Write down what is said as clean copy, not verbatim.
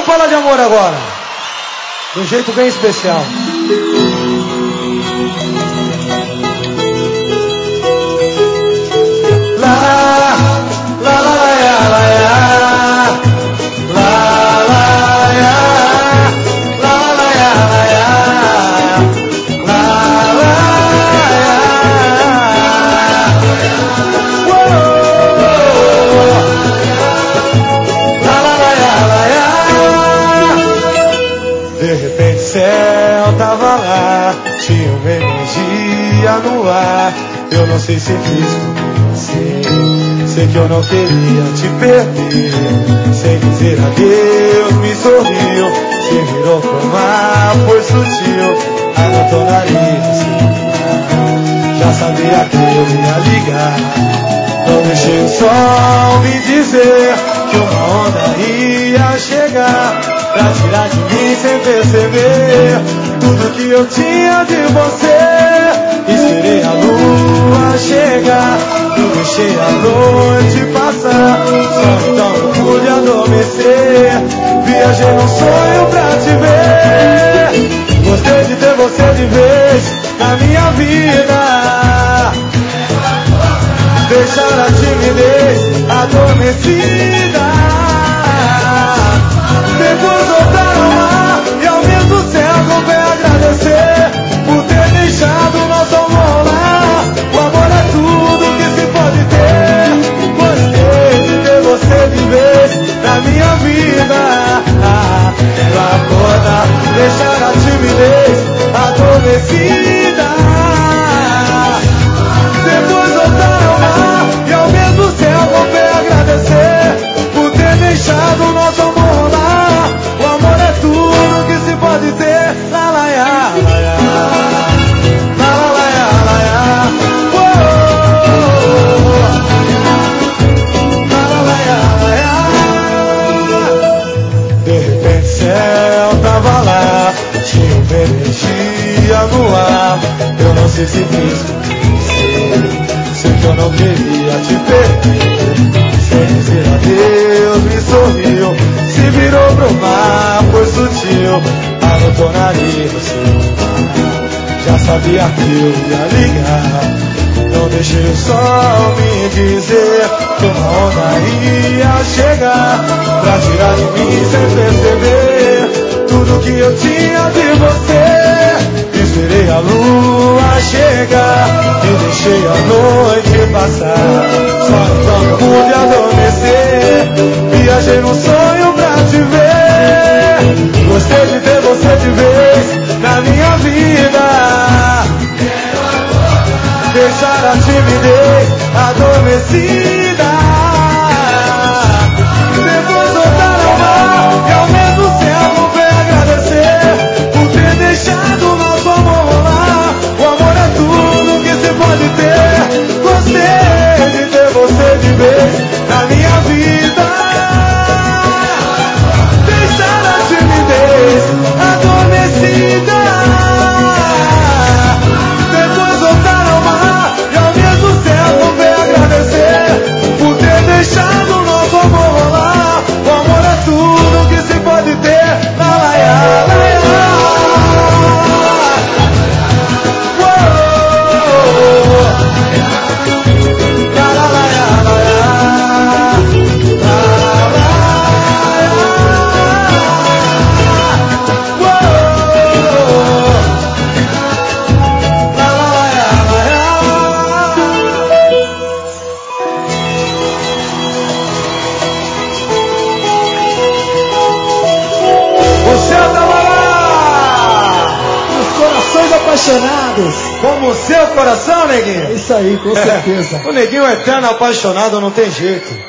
fala de amor agora. De um jeito bem especial. Tinha uma energia no ar. Eu não sei se fiz com você. Sei que eu não queria te perder. Sem dizer adeus me sorriu. Se virou pro mar, foi sutil. Anotou na lista. Já sabia que eu ia ligar. Não deixei o sol me dizer que uma onda ia chegar pra tirar de mim sem perceber tudo que eu tinha de você. Esperei a lua chegar, eu deixei a noite passar. Só então eu pude adormecer. Viajei num sonho pra te ver. Gostei de ter você de vez na minha vida. Deixar a timidez adormecida. Depois voltar ao mar e ao mesmo céu vem agradecer por ter deixado o nosso amor lá. O amor é tudo que se pode ter. Gostei de ter você de vez na minha vida. Pra acordar, deixar a timidez adormecida. Depois voltar ao mar e ao mesmo céu vem agradecer por ter deixado o nosso amor lá. O amor é tudo que se pode ter. La la ya, la ya. La la la ya, la ya. La la la ya, la ya. De repente o céu tava lá. Tinha uma energia no ar. Eu não sei se fiz com você. Sei que eu não queria te perder. Sem dizer adeus me sorriu. Se virou pro mar, foi sutil. Anotou na lista do celular. Já sabia que eu ia ligar. Não deixei o sol me dizer que uma onda ia chegar pra tirar de mim sem perceber tudo que eu tinha de você. Esperei a lua chegar e deixei a noite passar. Só então eu pude adormecer. Viajei num sonho pra te ver. Gostei de ter você de vez na minha vida. Deixar a timidez adormecida. Depois voltar ao mar e ao mesmo céu vem agradecer por ter deixado o nosso amor lá. O amor é tudo que se pode ter. Gostei de ter você de vez na minha vida. Deixar a timidez adormecida. Depois voltar ao mar e ao mesmo céu vem agradecer por ter deixado o nosso amor lá. O amor é tudo que se pode ter. La la ya, la ya. Apaixonados. Como o seu coração, neguinho? É isso aí, com certeza. O neguinho é eterno apaixonado, não tem jeito.